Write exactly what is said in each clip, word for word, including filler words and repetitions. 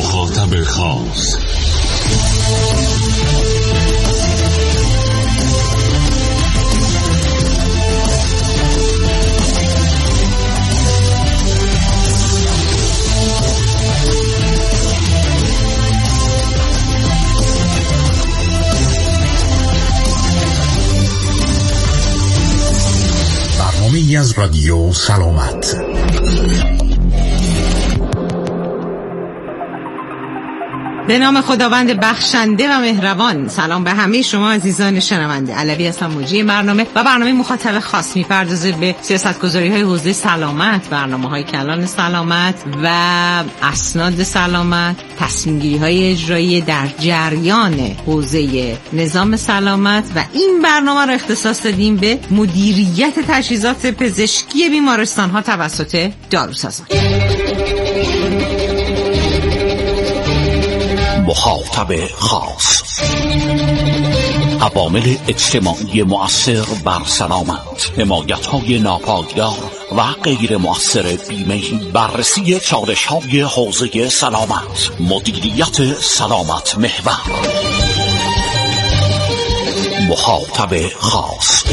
مخاطب خاص. برنامه‌ای از رادیو سلامت. به نام خداوند بخشنده و مهربان. سلام به همه شما عزیزان شنونده. علوی هستم، مجری برنامه و برنامه مخاطب خاص می‌پردازه به سیاست‌گذاری‌های حوزه سلامت، برنامه‌های کلان سلامت و اسناد سلامت، تصمیم‌گیری‌های اجرایی در جریان حوزه نظام سلامت و این برنامه را اختصاص دادیم به مدیریت تجهیزات پزشکی بیمارستان‌ها توسط داروسازان. مخاطب خاص. عوامل اجتماعی مؤثر بر سلامت، حمایت‌های ناپایدار و غیر مؤثر بیمه، بررسی چالش‌های حوزه سلامت، مدیریت سلامت محور. مخاطب خاص.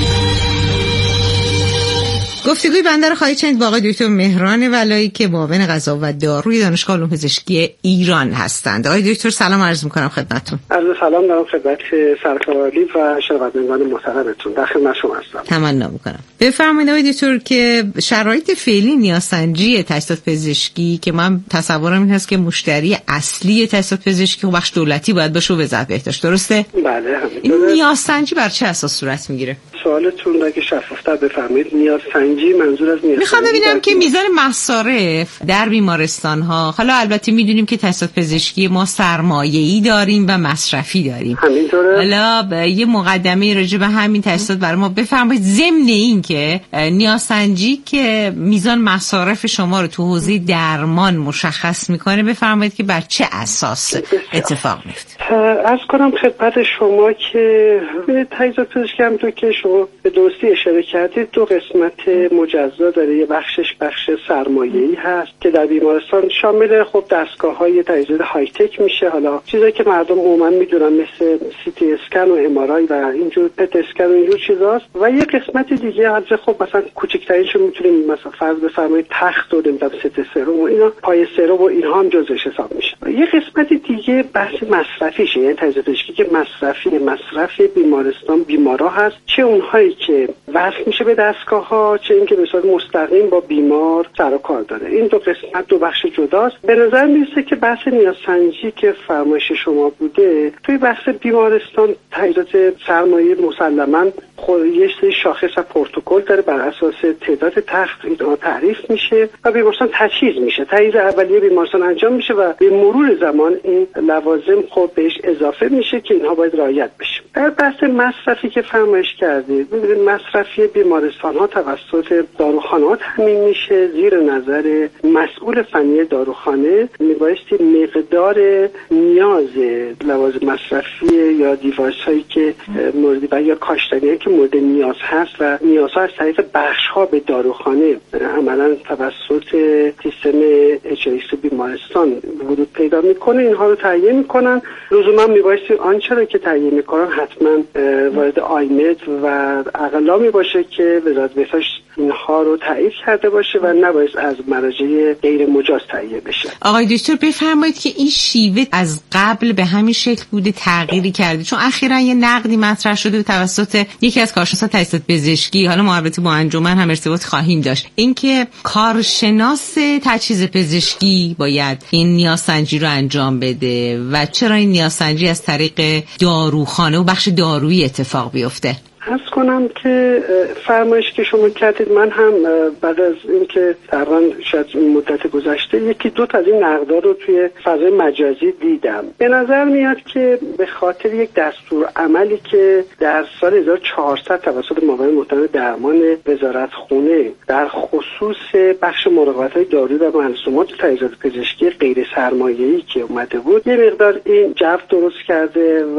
گفتگوی بنده رو خواهید شنید با آقای دکتر مهران ولایی که معاون غذا و داروی دانشگاه علوم پزشکی ایران هستند. آقای دکتر سلام عرض می‌کنم خدمتتون. عرض سلام دارم خدمت سرکار عالی و شنوندگان محترمتون. در خدمت شما هستم. تمنا می‌کنم. بفرمایید آقای دکتر که شرایط فعلی نیازسنجی تجهیزات پزشکی که من تصورم این هست که مشتری اصلی تجهیزات پزشکی بخش دولتی باید باشه و وزارت بهداشت، درسته؟ بله. این نیازسنجی بر چه اساس صورت میگیره؟ سوالتون اگه شفافتر بفرمایید. نیازسنجی منظور از نیاز میخوام ببینم که میزان مصارف در بیمارستان ها، حالا البته میدونیم که تجهیزات پزشکی ما سرمایه‌ای داریم و مصرفی داریم، همینطوره. حالا یه مقدمه راجع به همین تجهیزات برای ما بفرمایید، ضمن این که نیازسنجی که میزان مصارف شما رو تو حوزه درمان مشخص میکنه بفرمایید که بر چه اساس اتفاق میفته. عرض کنم خدمت شما که تجهیزات پزشکی همونطور که شما به درستی اشاره کردید دو قسمت مجزا داره. یه بخشش بخش سرمایه‌ای هست که در بیمارستان شامل خب دستگاه‌های تجهیزات های تک میشه، حالا چیزایی که مردم عموما میدونن مثل سی تی اسکن و ام آر آی و اینجور پت اسکن و اینجور چیزاست. و یه قسمت دیگه از خب مثلا کوچکترینشو میتونیم مثلا فرض بفرمایید تخت و نمیدونم ست سرم و اینا، پای سرم و اینها هم جزش حساب میشه. یه قسمت دیگه بحث مصرفیشه، یعنی تجهیزات پزشکی که مصرفی مصرف بیمارستان بیمارا هست، چه اونهایی که وصل میشه به دستگاه‌ها، چه اینکه به صورت مستقیم با بیمار سر و کار داره. این دو قسمت دو بخش جداست. به نظر میرسه که بحث نیازسنجی که فرمایش شما بوده توی بحث بیمارستان تجهیزات سرمایه مسلماً خود یه سری شاخص و پروتکل داره، بر اساس تعداد تخت اینها تعریف میشه و بیمارستان تجهیز میشه. تجهیز اولیه بیمارستان انجام میشه و به مرور زمان این لوازم خود بهش اضافه میشه که اینها باید رعایت بشه. در بحث مصرفی که فرمایش کردید، ببینید مصرفی بیمارستان ها توسط داروخانه‌ها تامین میشه زیر نظر مسئول فنی داروخانه. میبایستی مقدار نیاز لوازم مصرفی یا دیوایس هایی که مورد و یا کاشتنی که مورد نیاز هست و نیازها از طریق بخش ها به داروخانه عملا توسط سیستم اچ اس بیمارستان ورود پیدا میکنه، اینها رو تهیه میکنن. لزوما میبایستی آنچه رو که تهیه میکنن حتما وارد آیمد و اقلامی باشه که وزارت بهداشت اینها رو تایید کرده باشه و نباید از مراجع غیر مجاز تهیه بشه. آقای دکتر بفرمایید که این شیوه از قبل به همین شکل بوده تغییری کرده؟ چون اخیراً یه نقدی مطرح شده توسط یکی از کارشناسان تجهیزات پزشکی، حالا ما البته با انجمن هم ارتباط خواهیم داشت، اینکه کارشناس تجهیز پزشکی باید این نیازسنجی رو انجام بده و چرا این نیازسنجی از طریق داروخانه و بخش دارویی اتفاق بیفته؟ عرض کنم که فرمایش که شما کردید من هم بعد از اینکه تقریبا شاید مدت گذشته یکی دو تا از این نقدها رو توی فضای مجازی دیدم. به نظر میاد که به خاطر یک دستور عملی که در سال هزار و چهارصد توسط معاون محترم درمان وزارتخونه در خصوص بخش مراقبت‌های دارویی و ملزومات تجهیزات پزشکی غیر سرمایه‌ای که اومده بود، یه مقدار این جو درست کرده و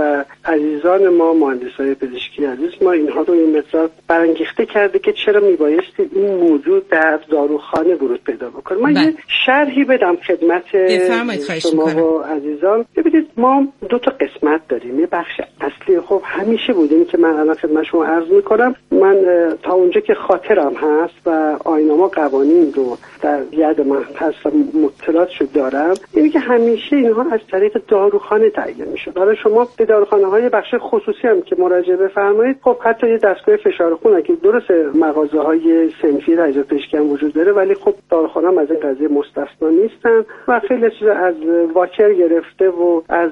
عزیزان ما مهندسای پزشکی عزیز ما اینها رو این مقدار برانگیخته کرده که چرا میبایستی این موضوع در داروخانه ورود پیدا بکنه. من یه شرحی بدم خدمت شما و عزیزان. ببینید ما دو تا قسمت داریم. یه بخش اصلی خب همیشه بودیم که من الان خدمت شما عرض میکنم، من تا اونجا که خاطرم هست و آیین‌نامه قوانین رو در یاد من هست و مطلعاتشو دارم، اینه که همیشه اینها از طریق داروخانه تعیین میشه. حالا شما به داروخانه های بخش خصوصی هم که مراجعه بفرمایید، خب حتی یه دستگاه فشار خون که درست مغازه های صنفی تجهیزات پزشکی هم وجود داره، ولی خب داروخانه هم از این قضیه مستثنا نیستن و خیلی چیزا از واکر گرفته و از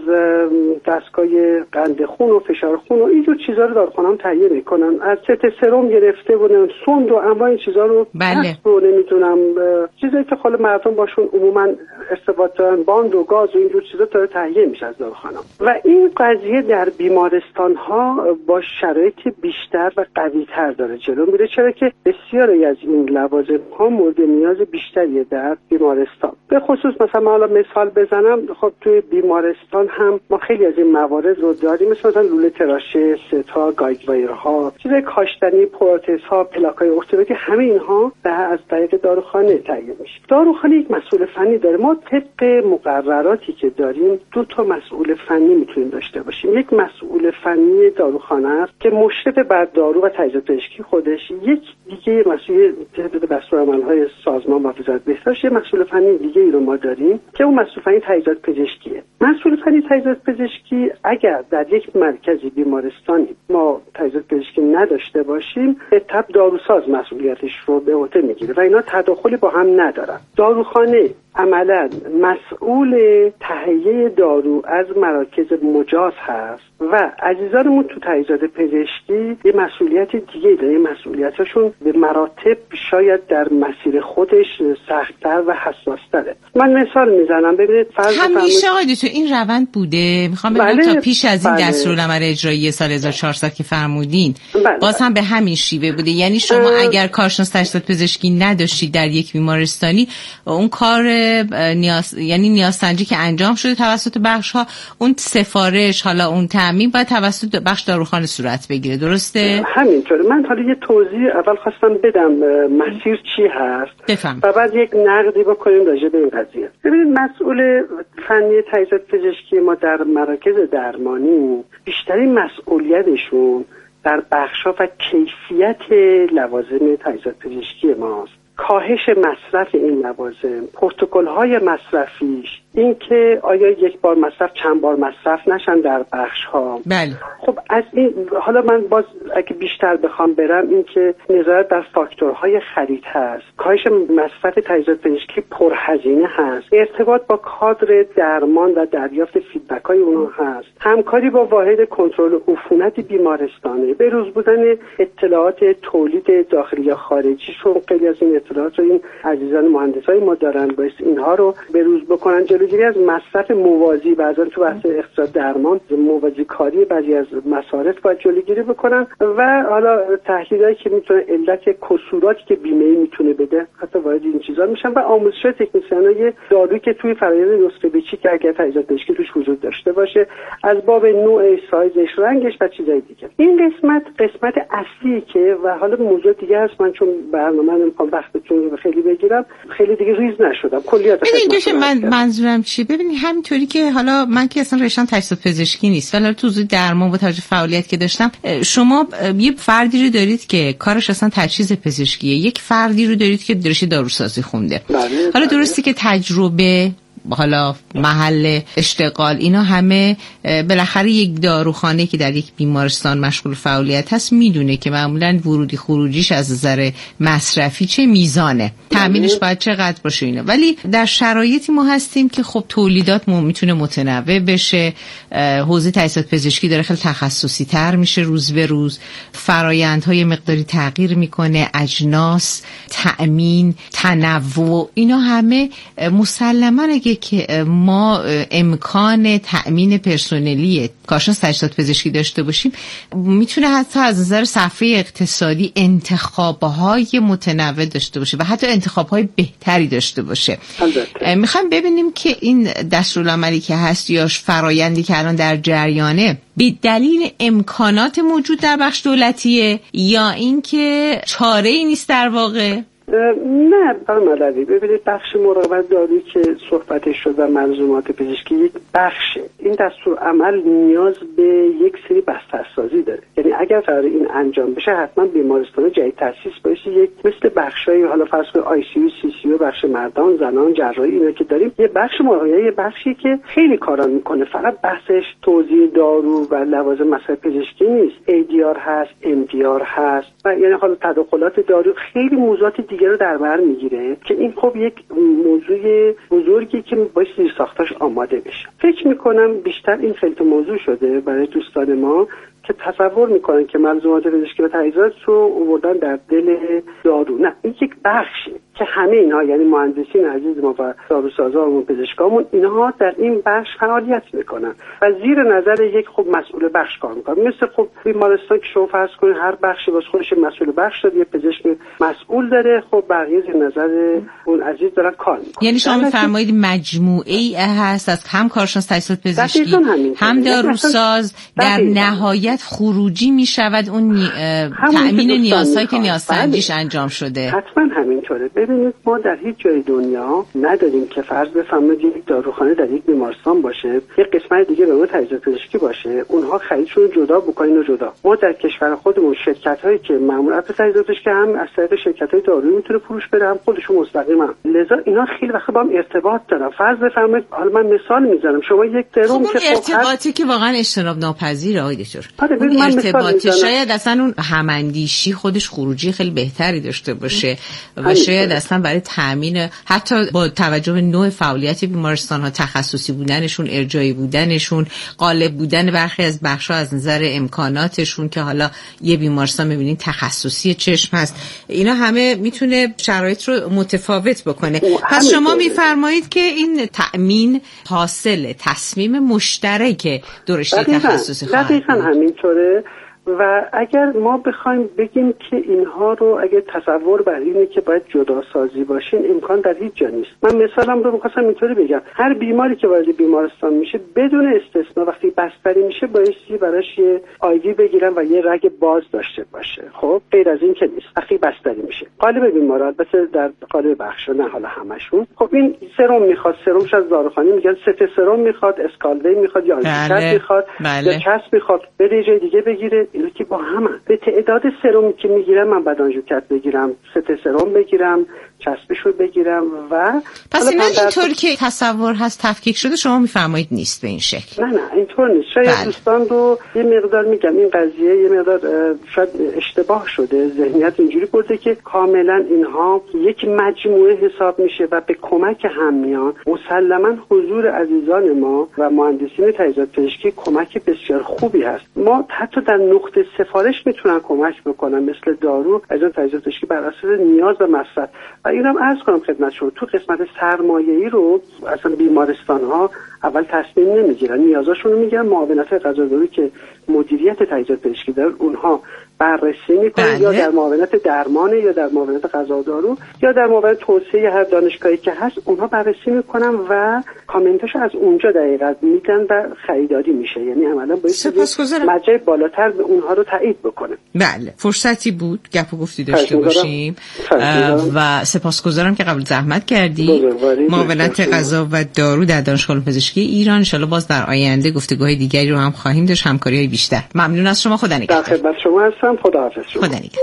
دستگاه قند خون و فشار خون و اینجور چیزا رو داروخانه هم تهیه میکنن، از ست سرم گرفته و سوند و انواع این چیزا رو بله رو نمیدونم چیزایی که خاله مردم باشون عموما ارتباط دارن، باند و گاز و اینجور چیزا تا تهیه میشه از داروخانه. و این قضیه در بیمارستان ها با شرایط بیشتر و قوی تر داره جلو میره، چرا که بسیاری از این لوازم ها مورد نیاز بیشتریه در بیمارستان. به خصوص مثلا ما حالا مثال بزنم، خب توی بیمارستان هم ما خیلی از این موارد رو داریم، مثل مثلا لوله تراشه، ستا، گایدوایرها، چیزای کاشتنی، پروتز ها، پلاکای ارتوپدی، همه اینها از طریق داروخانه تهیه میشه. داروخانه یک مسئول فنی داره. ما طبق مقرراتی که داریم دو تا مسئول فنی میتونیم داشته باشیم. یک مسئول فنی داروخانه است که مشرف بر دارو و تجهیزات پزشکی خودش، یک دیگه مسئول طبق دستورالعمل‌های سازمان محافظت بهداشت، یک مسئول فنی دیگه ای رو ما داریم که اون مسئول فنی تجهیزات پزشکیه. مسئول فنی تجهیزات پزشکی اگر در یک مرکزی بیمارستانی ما تجهیزات پزشکی نداشته باشیم، به تبع داروساز مسئولیتش رو به عهده میگیره و اینا تداخلی با هم ندارن. داروخانه عملا مسئول تهیه دارو از مراکز مجاز هست و عزیزانمون تو تجهیزات پزشکی یه مسئولیت دیگه داره. مسئولیتاشون به مراتب شاید در مسیر خودش سخت‌تر و حساس‌تره. من مثال میزنم، ببینید فرض همیشه آقای تو این روند بوده. میخوام بگم بله، تا پیش از این بله. دستورالعمل اجرایی سال هزار و چهارصد که فرمودین بله. باز هم به همین شیوه بوده. یعنی شما اه... اگر کارشناس تجهیزات پزشکی نداشتید در یک بیمارستانی، اون کار نیاز یعنی نیازسنجی که انجام شده توسط بخش ها، اون سفارش حالا اون تامین باید توسط بخش داروخانه صورت بگیره، درسته؟ همینطوره. من حالا یه توضیح اول خواستم بدم مسیر چی هست بفهم. و بعد یک نقدی بکنیم راجع به این قضیه. ببینید مسئول فنی تجهیزات پزشکی ما در مراکز درمانی بیشترین مسئولیتشون در بخش‌ها و کیفیت لوازم تجهیزات پزشکی ماست. کاهش مصرف این لوازم، پروتکل‌های مصرفیش، این که آیا یک بار مصرف چند بار مصرف نشن در بخش‌ها. بله. خب از این حالا من باز اگه بیشتر بخوام برم، این که نظارت در فاکتورهای خرید هست، کاهش مصرف تجهیزات پزشکی پرهزینه هست، ارتباط با کادر درمان و دریافت فیدبک‌های اونها هست، همکاری با واحد کنترل عفونت بیمارستانه، به روز بودن اطلاعات تولید داخلی یا خارجی، چون خیلی از این اطلاعات رو این عزیزان مهندسای ما دارن، باید اینها رو به روز بکنن. جلوگیری از مصرف موازی، بعضا تو بحث اقتصاد درمان موازی کاری بعضی از مصارف باید جلوگیری بکنن و حالا تحلیلایی که میتونه علت کسوراتی که بیمه میتونه بده حتی وارد این چیزا میشن و آموزش تکنسینای دارویی که توی فرآیند نسخه بچی که اگر تجهیزات پزشکی توش وجود داشته باشه، از باب نوع، سایزش، رنگش و چیزای دیگه. این قسمت قسمت اصلی که و حالا موضوع دیگه هست، من چون برنامه نمیخوام وقتتون رو خیلی بگیرم، خیلی دیگه ریز نشدم کلیات. ببینید من منظورم چیه، ببینید همینطوری که حالا من که اصلا رشتم تجهیزات پزشکی نیست، ولی تو حوزه درمان و توجه فعالیت که داشتم، شما یه فردی رو دارید که کارش اصلا تجهیز پزشکیه، یک فردی رو دارید که درش داروسازی خونده. بله، حالا بله. درستی که تجربه، حالا محل اشتغال، اینا همه بالاخره یک داروخانه که در یک بیمارستان مشغول فعالیت هست میدونه که معمولا ورودی خروجیش از نظر مصرفی چه میزانه، تأمینش باید چقدر باشه اینا. ولی در شرایطی ما هستیم که خب تولیدات میتونه متنوع بشه، حوزه تجهیزات پزشکی داره خیلی تخصصی تر میشه روز به روز، فرآیندهای مقداری تغییر میکنه، اجناس، تأمین، تنوع، اینا همه مسلماً اگه وقتی که ما امکان تأمین پرسنلی کارشناس تجهیزات پزشکی داشته باشیم، میتونه حتی از نظر صفحه اقتصادی انتخاب‌های متنوع داشته باشه و حتی انتخاب‌های بهتری داشته باشه. میخوایم ببینیم که این دستورالعملی که هست یا فرآیندی که الان در جریانه به دلیل امکانات موجود در بخش دولتیه یا اینکه چاره‌ای نیست در واقع؟ نه برمالدی ببینید بخش مراقبت دارویی که صحبتش شد و ملزومات پزشکی یک بخشه. این دستور عمل نیاز به یک سری بسترسازی داره، یعنی اگر قرار این انجام بشه حتما بیمارستان جدید تاسیس باشه، یک مثل بخشای حالا فرض کنید آی سی یو، سی سی یو، بخش مردان، زنان، جراحی اینا که داریم، یه بخش مراقبت یه بخشی که خیلی کارا میکنه، فقط بحثش توزیع دارو و لوازم مصرف پزشکی نیست، ای دی آر هست، ام دی آر هست و یعنی حالا تداخلات دارو، خیلی موضوعات دیگه رو در بر میگیره که این خب یک موضوع بزرگی که باید زیرساختاش آماده بشه. فکر میکنم بیشتر این خیلی موضوع شده برای دوستان ما که تصور میکنن که ملزومات پزشکی و تجهیزات رو آوردن در دل دارو. نه، این یک بخشه که همه اینها یعنی مهندسین عزیز ما و داروسازان و پزشکامون اینها در این بخش فعالیت میکنن و زیر نظر یک خب مسئول بخش کار میکنن. مثل خب بیمارستان که شما فرض کنید هر بخشی واسه خودش مسئول بخش داره، یه پزشک مسئول داره، خب بقیه زیر نظر اون عزیز دارن کار میکنن. یعنی شما میفرمایید مجموعه‌ای هست از هم کارشناس تجهیزات پزشکی هم داروساز، در نهایت خروجی میشود اون تأمین نیازهایی که نیازسنجیش انجام شده. حتما همینطوره. ببینید ما در هیچ جای دنیا نداریم که فرض بفرمایید یک داروخانه در یک بیمارستان باشه، یک قسمت دیگه به اون تجهیزات پزشکی باشه، اونها خریدشون جدا بکنین و جدا. ما در کشور خودمون شرکت‌هایی که معمولا تجهیزات پزشکی هم از طریق شرکت‌های دارویی میتونه فروش بده، هم خودشون مستقیما. لذا اینا خیلی وقت با هم ارتباط دارن. فرض بفرمایید حالا من مثال میزنم، شما یک ترم که ارتباطی که واقعا اجتناب ناپذیره آقای دکتر. اون ارتباطی شاید اصلا اون هماندیشی خودش خروجی خیلی بهتری داشته باشه و شاید اصلا برای تامین حتی با توجه به نوع فعالیت بیمارستان ها، تخصصی بودنشون، ارجاعی بودنشون، غالب بودن برخی از بخش‌ها از نظر امکاناتشون که حالا یه بیمارستان می‌بینید تخصصی چشم هست، اینا همه میتونه شرایط رو متفاوت بکنه. پس شما میفرمایید که این تأمین حاصل تصمیم مشترک دو رشته تخصصی خواهد بود. دقیقاً همینطوره. و اگر ما بخوایم بگیم که اینها رو اگر تصور بر اینه که باید جدا سازی باشین، امکان در هیچ جا نیست. من مثالم رو می‌خواستم اینطوری بگم، هر بیماری که وارد بیمارستان میشه بدون استثنا وقتی بستری میشه بایستی براش یه آیوی بگیرن و یه رگ باز داشته باشه. خب غیر از این که نیست. وقتی بستری میشه قالب بیمارا البته در قالب بخش نه حالا همشون، خب این سرم میخواد، سرمش از داروخانه میگن ست سرم میخواد، اسکالوی میخواد یا آنتیکت میخواد یا چسب میخواد، بده جای دیگه بگیره. اینا که با هم به تعداد سرمی که میگیرم من بعد آنژیوکت بگیرم، ست سرم بگیرم، چسبشو بگیرم و پس اینا اینطور که تصور هست تفکیک شده شما میفرمایید نیست به این شکل؟ نه نه اینطور نیست. شاید بله. دوستان رو یه مقدار میگم این قضیه یه مقدار شاید اشتباه شده، ذهنیت اینجوری برده که کاملا اینها یک مجموعه حساب میشه و به کمک هم میان. مسلما حضور عزیزان ما و مهندسین تجهیزات پزشکی کمک بسیار خوبی هست. ما حتی در نقطه سفارش میتونن کمک بکنن، مثل دارو از تجهیزات پزشکی بر اساس نیاز و مصرف. و اینم عرض کنم خدمت شما تو قسمت سرمایه‌ای رو اصلا بیمارستان‌ها اول تصمیم نمیگیرن، نیازاشون رو میگیرن، معاونت غذاداری که مدیریت تجهیزات پزشکی داره اونها بررسی میکنن، یا در معاونت درمان یا در معاونت غذادارو یا در معاونت توسعه هر دانشگاهی که هست اونها بررسی میکنن و کامنتاشو از اونجا دقیقاً میدن و خریداری میشه. یعنی عملاً باید مرجع بالاتر به اونها رو تایید بکنه. بله فرصتی بود گپ و گفتی داشته باشیم و سپاسگزارم که قبول زحمت کردی. معاونت غذا و دارو در دانشگاه پزشکی ایران. ان شاءالله باز در آینده گفتگوهای دیگری رو هم خواهیم داشت، همکاری‌های بیشتر. ممنون از شما. خدا نگهدار. در خدمت شما هستم. خدا حافظ شما. خدا نگهدار.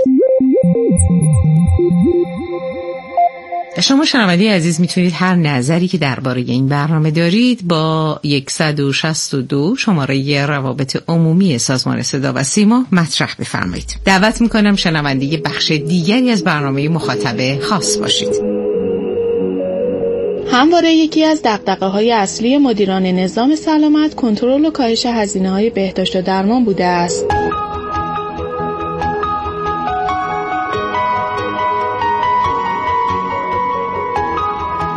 شما شنونده عزیز میتونید هر نظری که درباره این برنامه دارید با صد و شصت و دو شماره روابط عمومی سازمان صدا و سیما مطرح بفرمایید. دعوت میکنم شنونده بخش دیگری از برنامه مخاطب خاص باشید. همواره یکی از دغدغه‌های اصلی مدیران نظام سلامت کنترل و کاهش هزینه‌های بهداشت و درمان بوده است.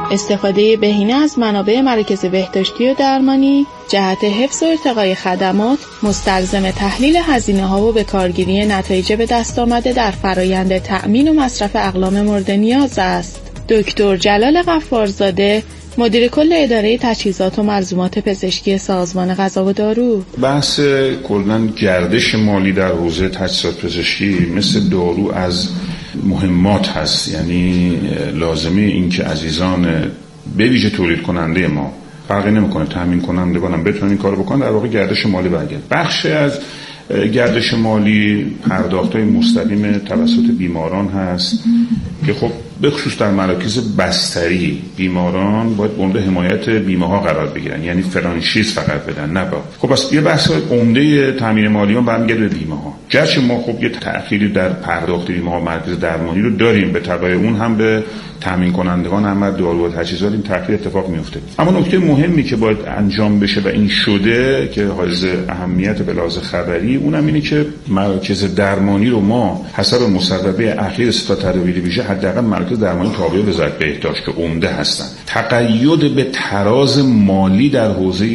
استفاده بهینه از منابع مراکز بهداشتی و درمانی جهت حفظ و ارتقای خدمات مستلزم تحلیل هزینه‌ها و به کارگیری نتایج به دست آمده در فرایند تأمین و مصرف اقلام مورد نیاز است. دکتر جلال غفارزاده، مدیر کل اداره تجهیزات و ملزومات پزشکی سازمان غذا و دارو: بحث کلاً گردش مالی در حوزه تجهیزات پزشکی مثل دارو از مهمات هست. یعنی لازمه این که عزیزان به ویژه تولید کننده ما، فرقی نمیکنه تامین کنندگانم بتونن این کارو بکنن، در واقع گردش مالی برگرد. بخش از گردش مالی پرداخت‌های مستقیم توسط بیماران هست که خب به خصوص در مراکز بستری بیماران باید مورد حمایت بیمه ها قرار بگیرن، یعنی فرانشیز فقط بدن، نه با. خب پس یه بحث عمده تامین مالی هم برمیگرده به بیمه ها. گرچه ما خب یه تأخیری در پرداخت بیمه ها مرکز درمانی رو داریم، به تبع اون هم به تامین کنندگان هم دارو و تجهیزات این تأخیر اتفاق میفته. اما نکته مهمی که باید انجام بشه و این شده که حائز اهمیت به لحاظ خبری، اونم اینه که مراکز درمانی رو ما حسب مصوبه اخیر ستاد تدابیر ویژه حداقل مراکز درمانی تابع وزارت بهداشت که عمده هستن، تقید به تراز مالی در حوزه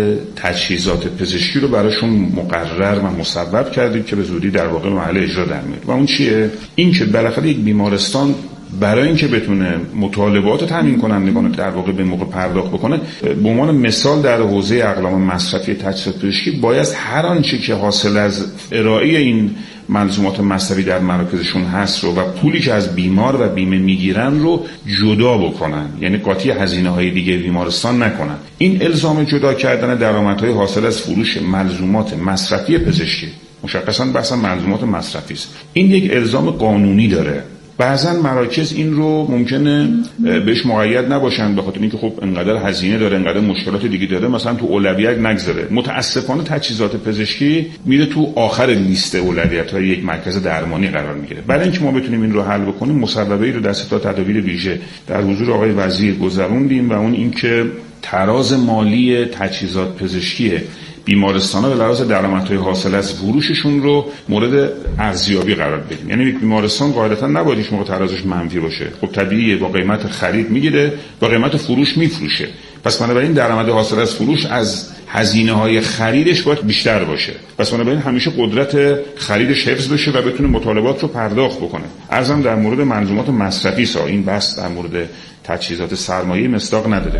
تجهیزات پزشکی رو براشون مقرر و مصوب کردیم که به زودی در واقع محل اجرا در میاد. و اون چیه؟ این که بالاخره یک بیمارستان برای اینکه بتونه مطالبات تامین کنندگان در واقع به موقع پرداخت بکنه، به عنوان مثال در حوزه اقلام مصرفی تجهیزات پزشکی باید هر آنچه که حاصل از ارائه این ملزومات مصرفی در مراکزشون هست رو و پولی که از بیمار و بیمه میگیرن رو جدا بکنن، یعنی قاطی هزینه‌های دیگه بیمارستان نکنن. این الزام جدا کردن درآمدهای حاصل از فروش ملزومات مصرفی پزشکی، مشخصاً بحث ملزومات مصرفی است، این یک الزام قانونی داره. بعضا مراکز این رو ممکنه بهش مقید نباشن به خاطر اینکه خب انقدر هزینه داره، انقدر مشکلات دیگه داره، مثلا تو اولویت نگذاره. متاسفانه تجهیزات پزشکی میره تو آخر لیست اولویت‌های یک مرکز درمانی قرار میگیره. برای اینکه ما بتونیم این رو حل بکنیم، مصوبه‌ای رو در ستاد تدابیر ویژه در حضور آقای وزیر گذروندیم و اون اینکه تراز مالی تجهیزات پزشکی بیمارستان‌ها به لحاظ درآمدهای حاصل از فروششون رو مورد ارزیابی قرار بدیم. یعنی یک بیمارستان قاعدتاً نباید هیچ موقع ترازش منفی باشه. خب طبیعیه با قیمت خرید میگیره، با قیمت فروش میفروشه. پس بنابراین درآمد حاصل از فروش از هزینه‌های خریدش باید بیشتر باشه. پس بنابراین همیشه قدرت خریدش حفظ بشه و بتونه مطالبات رو پرداخت بکنه. عرضم در مورد منظومات مصرفی سا این بحث در مورد تجهیزات سرمایه‌ای مصداق نداره.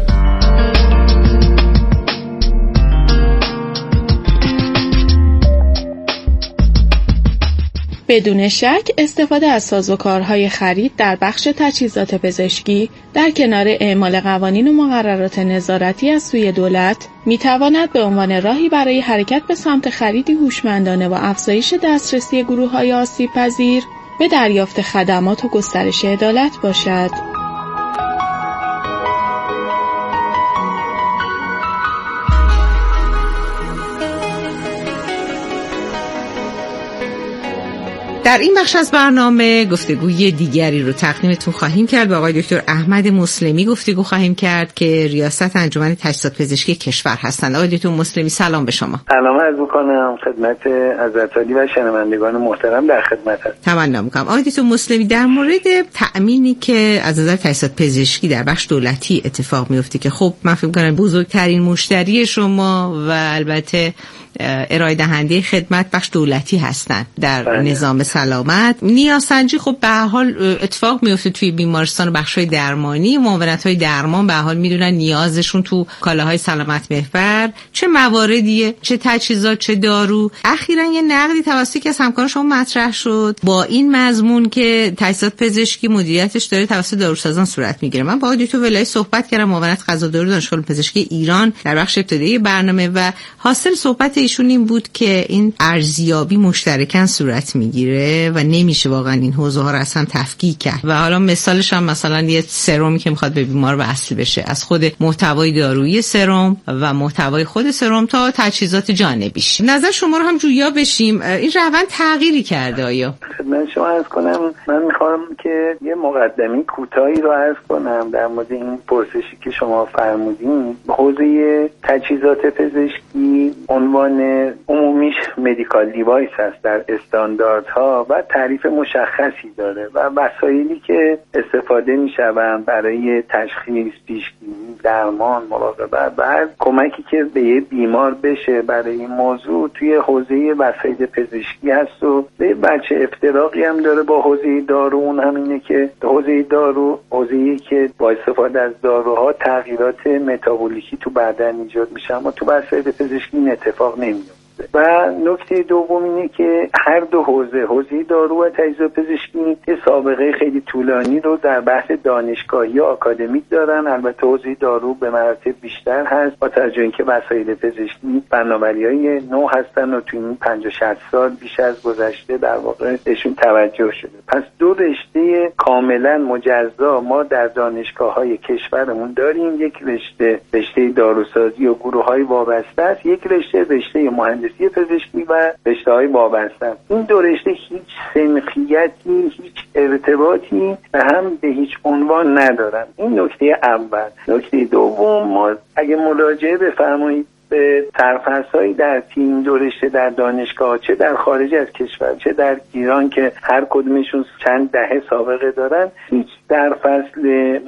بدون شک استفاده از سازوکارهای خرید در بخش تجهیزات پزشکی در کنار اعمال قوانین و مقررات نظارتی از سوی دولت میتواند به عنوان راهی برای حرکت به سمت خریدی هوشمندانه و افزایش دسترسی گروه‌های آسیب‌پذیر به دریافت خدمات و گسترش عدالت باشد. در این بخش از برنامه گفتگوی دیگری رو تقدیمتون خواهیم کرد. با آقای دکتر احمد مسلمی گفتگو خواهیم کرد که ریاست انجمن تجهیزات پزشکی کشور هستند. آقای دکتر مسلمی سلام به شما. سلام عرض می‌کنم خدمت عزت‌عالی و شنوندگان محترم، در خدمت هستم. تمنا می‌کنم. آقای دکتر مسلمی، در مورد تأمینی که از نظر تجهیزات پزشکی در بخش دولتی اتفاق میفته که خب من فکر می‌کنم بزرگترین مشتری شما و البته ارائه دهنده خدمت بخش دولتی هستند در بله. نظام سلامت، نیازسنجی خب به هر حال اتفاق میفته توی بیمارستان و بخش‌های درمانی، معاونت‌های درمان به هر حال میدونن نیازشون تو کالاهای سلامت محور چه مواردیه، چه تجهیزات، چه دارو. اخیراً یه نقدی توسط که از همکاران شما مطرح شد با این مضمون که تجهیزات پزشکی مدیریتش داره توسط داروسازان صورت میگیره. من با آقای دکتر ولایی صحبت کردم، معاونت غذا و دارو دانشگاه پزشکی ایران، در بخش ابتدایی برنامه، و حاصل صحبت ایشون این بود که این ارزیابی مشترکاً صورت میگیره و نمیشه واقعا این حوزه ها رو اصلا تفکیک کرد. و حالا مثالش هم مثلا یه سرومی که میخواد به بیمار وصل بشه، از خود محتوای دارویی سرم و محتوای خود سرم تا تجهیزات جانبیش. نظر شما رو هم جویا بشیم، این روند تغییری کرده آیا؟ خدمت شما عرض کنم، من میخوام که یه مقدمه کوتاهی رو عرض کنم در مورد این پرسشی که شما فرمودین. حوزه تجهیزات پزشکی عنوان اسم عمومیش مدیکال دیوایس هست در استانداردها و تعریف مشخصی داره و وسایلی که استفاده میشوند برای تشخیص، پیشگیری، درمان، مراقبت و هر کمکی که به یه بیمار بشه برای این موضوع توی حوزه وسایل پزشکی هست و به بچه افتراقی هم داره با حوزه دارو. اون همینه که حوزه دارو حوزه‌ای که با استفاده از داروها تغییرات متابولیکی تو بدن ایجاد میشه، اما تو وسایل پزشکی این اتفاق نمیفته. و نکته دوم اینه که هر دو حوزه، حوزه دارو و تجهیزات پزشکی، یه سابقه خیلی طولانی رو در بحث دانشگاهی و آکادمیک دارن. البته حوزه دارو به مراتب بیشتر هست با توجه اینکه وسایل پزشکی فناوری‌های نو هستن و تو این پنجاه شصت سال بیش از گذشته در واقع بهشون توجه شده. پس دو رشته کاملا مجزا ما در دانشگاه‌های کشورمون داریم. یک رشته رشته داروسازی و گروه‌های وابسته است، یک رشته رشته مهندسی پزشکی و رشته‌های وابسته. این دو رشته هیچ سنخیتی، هیچ ارتباطی به هم به هیچ عنوان ندارن. این نکته اول. نکته دوم، ما اگه مراجعه بفرمایید به سرفصل‌هایی در تیم دو رشته در دانشگاه، چه در خارج از کشور چه در ایران که هر کدومشون چند دهه سابقه دارن، هیچ در فصل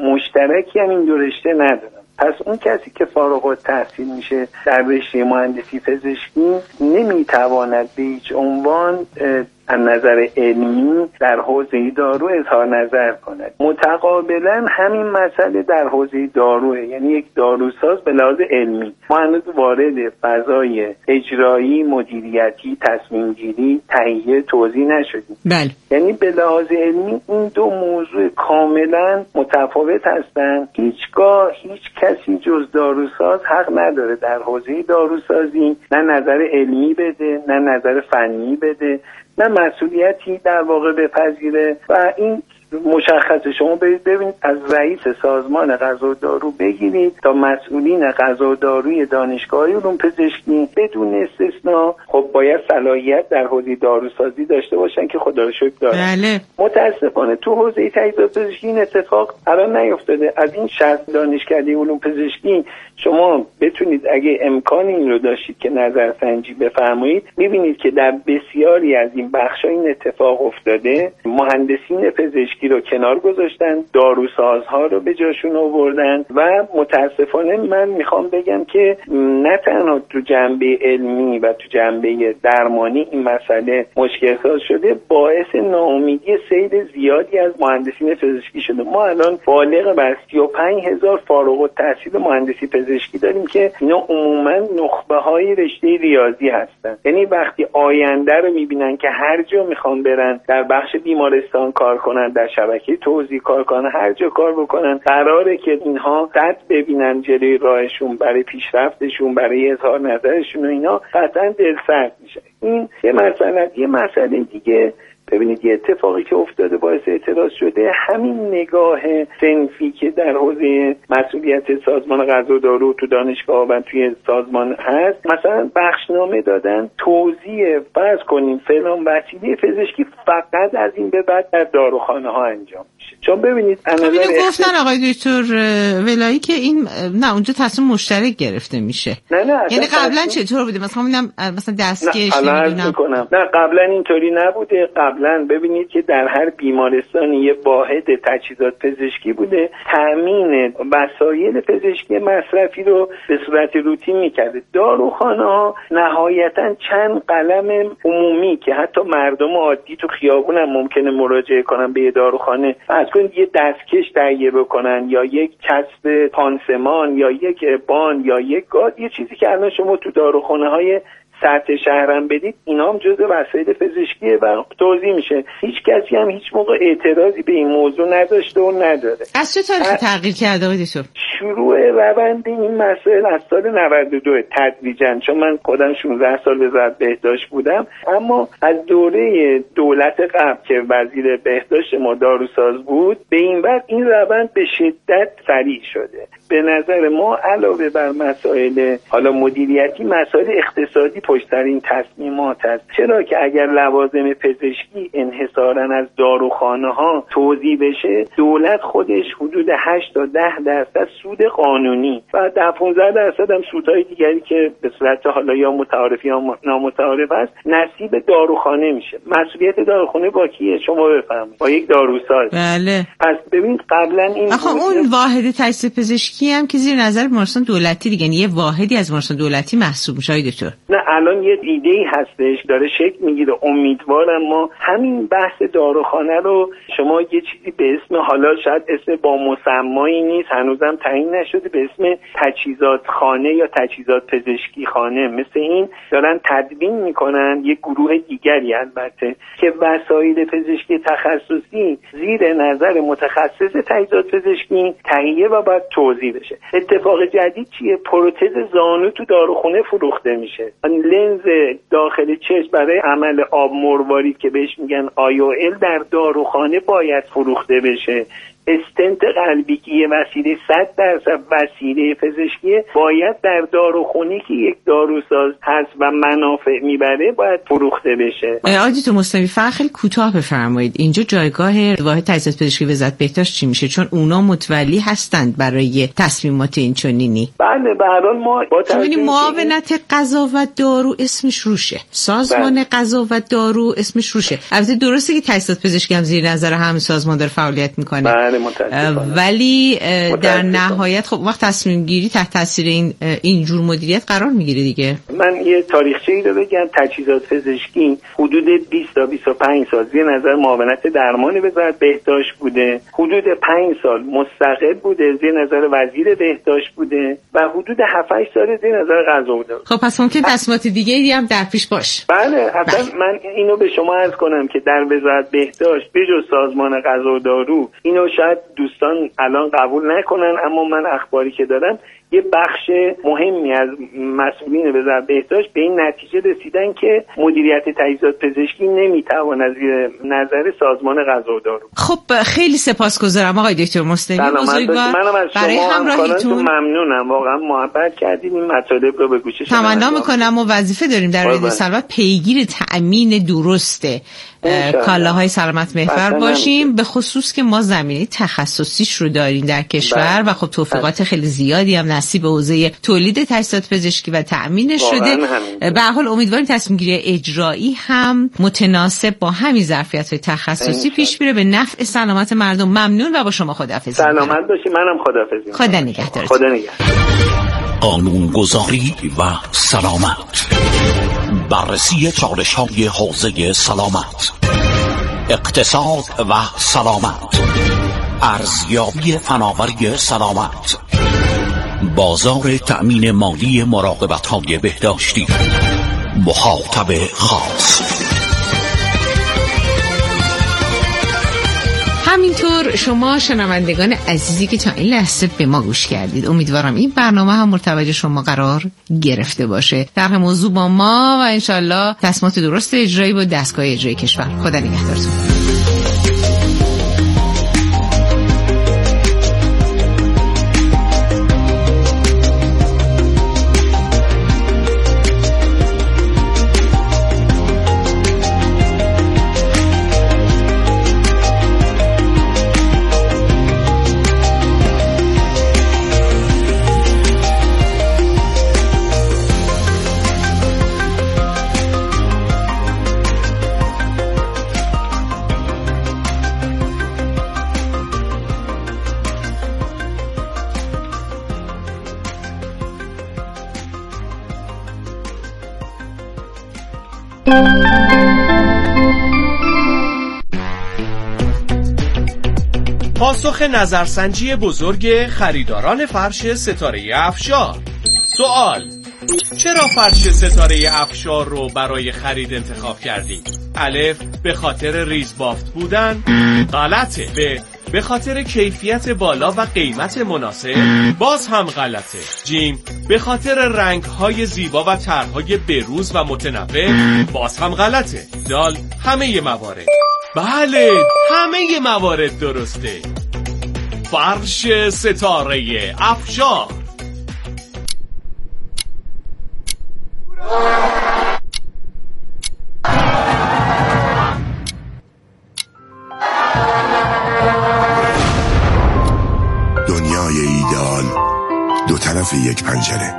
مشترکی هم این دو رشته ندارن. پس اون کسی که فارغ التحصیل میشه در رشته مهندسی پزشکی نمیتواند به هیچ عنوان از نظر علمی در حوزه دارو اظهار نظر کند. متقابلا همین مسئله در حوزه داروه، یعنی یک داروساز به لحاظ علمی ما هنوز وارد فضای اجرایی، مدیریتی، تصمیم گیری، تهیه، توزیع نشدیم. بله. یعنی به لحاظ علمی این دو موضوع کاملا متفاوت هستند. هیچگاه هیچ کسی جز داروساز حق نداره در حوزه داروسازی نه نظر علمی بده، نه نظر فنی بده، نه مسئولیتی در واقع بپذیره. و این مشخصه. شما برید ببینید از رئیس سازمان غذا و دارو بگیرید تا مسئولین غذا و داروی دانشگاهی علوم پزشکی بدون استثنا خب باید صلاحیت در حوزه داروسازی داشته باشن که خدا رو شکر دارن. بله. متاسفانه تو حوزه تجهیزات پزشکی این اتفاق الان نیفتاده. از این شصت دانشکده علوم پزشکی شما بتونید اگه امکان این رو داشتید که نظرسنجی بفرمایید، می‌بینید که در بسیاری از این بخش‌ها این اتفاق افتاده. مهندسین پزشکی رو کنار گذاشتن، داروسازها رو به جاشون آوردن و متاسفانه من میخوام بگم که نه تنها تو جنبه علمی و تو جنبه درمانی این مسئله مشکل ساز شده، باعث ناامیدی سیل زیادی از مهندسین پزشکی شده. ما الان بالغ بر سی و پنج هزار فارغ التحصیل مهندسی پزشکی داریم که اینا عموما نخبه های رشته ریاضی هستن. یعنی وقتی آینده رو میبینن که هر جا میخوان برن، در بخش بیمارستان کار کنن، در شبکه توزیع کار کنن، هر جا کار بکنن، قراره که اینها قد ببینن جلوی راهشون برای پیشرفتشون، برای اظهار نظرشون و اینا قطعا دلسرد میشه. این یه مسئله. یه مسئله دیگه ببینید یه اتفاقی که افتاده باعث اعتراض شده، همین نگاه صنفی که در حوزه مسئولیت سازمان غذا و دارو تو دانشگاه و توی سازمان هست. مثلا بخشنامه دادن توزیع فرض کنیم فلان وسیله پزشکی فقط از این به بعد در داروخانه ها انجام میشه. چون ببینید از نظر گفتن آقای دکتر ولایی که این نه اونجا تصمیم مشترک گرفته میشه. نه نه یعنی قبلا چطور بوده؟ مثلا میگم مثلا دستکش نمیدونم. نه قبلا اینطوری نبوده. قبلا ببینید که در هر بیمارستانی یه واحد تجهیزات پزشکی بوده، تامین وسایل پزشکی مصرفی رو به صورت روتین میکرده. داروخانه ها نهایتا چند قلم عمومی که حتی مردم عادی تو خیابون هم ممکنه مراجعه کنن به داروخانه، از کنید یه دستکش تهیه بکنن یا یک کسب پانسمان یا یک بان یا یک گاز، یه چیزی که الان شما تو داروخانه های سطح شهرم بدید، اینا هم جزء وسایل پزشکیه و توزیع میشه. هیچ کسی هم هیچ موقع اعتراضی به این موضوع نداشته و نداره. از چه تاریخی تغییر کرده آقای دکتر؟ شروع روند این مسائل از سال نود و دو تدریجاً، چون من خودم شانزده سال وزارت بهداشت بودم، اما از دوره دولت قبل که وزیر بهداشت ما داروساز بود به این بعد این روند به شدت سریع شده. به نظر ما علاوه بر مسائل حالا مدیریتی، مسائل اقتصادی پشت سر این تصمیمات است. چرا که اگر لوازم پزشکی انحصاراً از داروخانه ها توزیع بشه، دولت خودش حدود هشت تا ده درصد سود قانونی و ده پانزده درصد هم سودهای دیگری که به صورت حالا یا متعارف یا نامتعارف است نصیب داروخانه میشه. مسئولیت داروخانه با کیه؟ شما بفرمایید. با یک داروساز. بله. پس ببین قبلا این آخه اون واحد تجهیزات پزشکی هم که زیر نظر بیمارستان دولتی دیگه، یه واحدی از بیمارستان دولتی محسوب میشه دکتر. نه الان یه ایده‌ای هستش داره شکل میگیره. امیدوارم ما همین بحث داروخانه رو، شما یه چیزی به اسم، حالا شاید اسم با مسمایی نیست هنوزم تعیین نشده، به اسم تجهیزات خانه یا تجهیزات پزشکی خانه مثل این دارن تدوین میکنن. یه گروه دیگری البته که وسایل پزشکی تخصصی زیر نظر متخصص تجهیزات پزشکی تهیه و باید توزیع بشه. اتفاق جدید چیه؟ پروتز زانو تو داروخونه فروخته میشه. لنز داخل چشم برای عمل آب مروارید که بهش میگن آی او ال در داروخانه باید فروخته بشه. استنت قلبی که یه وسیله صد درصد وسیله پزشکی باید در داروخونه که یک داروساز هست و منافع میبره باید فروخته بشه. آقای دکتر مصطفی فقط خیلی کوتاه بفرمایید اینجا جایگاه واحد تجهیزات پزشکی وزارت بهداشت چی میشه؟ چون اونا متولی هستند برای تصمیمات این چنینی. بله به هر حال ما با ببینید معاونت غذا و دارو اسمش روشه، سازمان غذا و دارو اسمش روشه. البته درسته که تجهیزات پزشکی هم زیر نظر همین سازمان داره فعالیت میکنه. بله ولی در نهایت خب وقت تصمیم گیری تحت تاثیر این این جور مدیریت قرار میگیره دیگه. من یه تاریخچه‌ای رو بگم. تجهیزات پزشکی حدود بیست تا بیست و پنج سال زیر نظر معاونت درمان وزارت بهداشت بوده، حدود پنج سال مستقل بوده زیر نظر وزیر بهداشت بوده و حدود هفت هشت سال زیر نظر قضا بوده. خب پس ممکن تصمیمات دیگه‌ای هم در پیش باشه. بله اصلا بله. من اینو به شما عرض کنم که در وزارت بهداشت بجز سازمان غذا و دارو، اینو شاید دوستان الان قبول نکنن، اما من اخباری که دارم یه بخش مهمی از مسئولین وزارت بهداشت به این نتیجه رسیدن که مدیریت تجهیزات پزشکی نمیتواند زیر نظر سازمان غذا و دارو. خب خیلی سپاسگزارم آقای دکتر مصطفی بزرگوار برای همراهیتون. ممنونم، واقعا محبت کردین این مطالب رو به گوش شما. تمنا میکنم و وظیفه داریم در رادیو سلامت پیگیر تأمین درست کالاهای سلامت محور باشیم، به خصوص که ما زمینه تخصصیش رو داریم در کشور و خب توفیقات خیلی زیادی هم نصیب حوزه تولید تجهیزات پزشکی و تأمینش شده. به هر حال امیدواریم تصمیم گیری اجرایی هم متناسب با همین ظرفیت‌های تخصصی پیش بره به نفع سلامت مردم. ممنون و با شما خداحافظی. سلامت باشی. منم خداحافظی. خدا نگهدارتون. خدا نگهدار. قانونگذاری و سلامت، بررسی چالش‌های حوزه سلامت، اقتصاد و سلامت، ارزیابی فناوری سلامت، بازار تأمین مالی مراقبت‌های بهداشتی، مخاطب خاص. همینطور شما شنوندگان عزیزی که تا این لحظه به ما گوش کردید، امیدوارم این برنامه هم مرتبط شما قرار گرفته باشه. در موضوع با ما و انشالله تصمیمات درست اجرایی با دستگاه اجرایی کشور. خدا نگهدارتون. پاسخ نظرسنجی بزرگ خریداران فرش ستاره افشار. سوال: چرا فرش ستاره افشار رو برای خرید انتخاب کردید؟ الف: به خاطر ریزبافت بودن. غلطه. ب: به خاطر کیفیت بالا و قیمت مناسب. باز هم غلطه. جیم: به خاطر رنگ‌های زیبا و طرح‌های بروز و متنوع. باز هم غلطه. دال: همه موارد. بله، همه موارد درسته. فرش ستاره افشار. دنیای ایدئال دو طرف یک پنجره.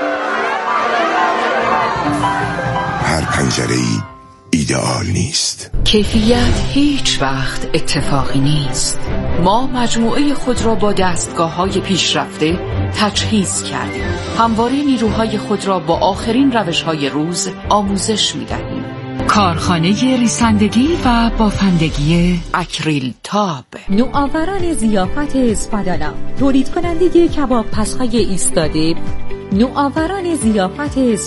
هر پنجره‌ای ایدئال نیست. کیفیت هیچ وقت اتفاقی نیست. ما مجموعه خود را با دستگاه‌های پیشرفته تجهیز کردیم. همواره نیروهای خود را با آخرین روش‌های روز آموزش می‌دهیم. کارخانه ریسندگی و بافندگی اکریل تاب. نوآوران ضیافت اسپادانا، تولید کننده کباب پزهای ایستاده. نوآوران ضیافت